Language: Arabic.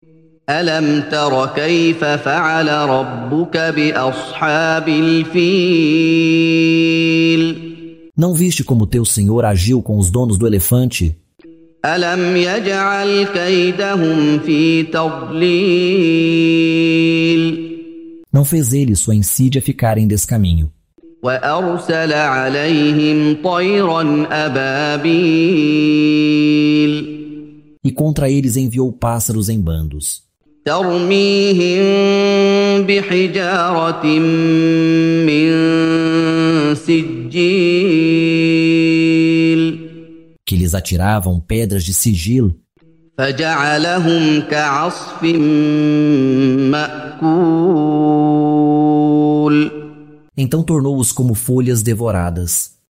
ألم تر كيف فعل ربك بأصحاب الفيل Não viste como teu Senhor agiu com os donos do elefante? ألم يجعل كيدهم في تضليل Não fez ele sua insídia ficar em descaminho. وأرسل عليهم طيرا أبابيل E contra eles enviou pássaros em bandos, ترميهم بحجارة من سجيل que lhes atiravam pedras de sigilo, فجعلهم كعصف مأكول então tornou-os como folhas devoradas.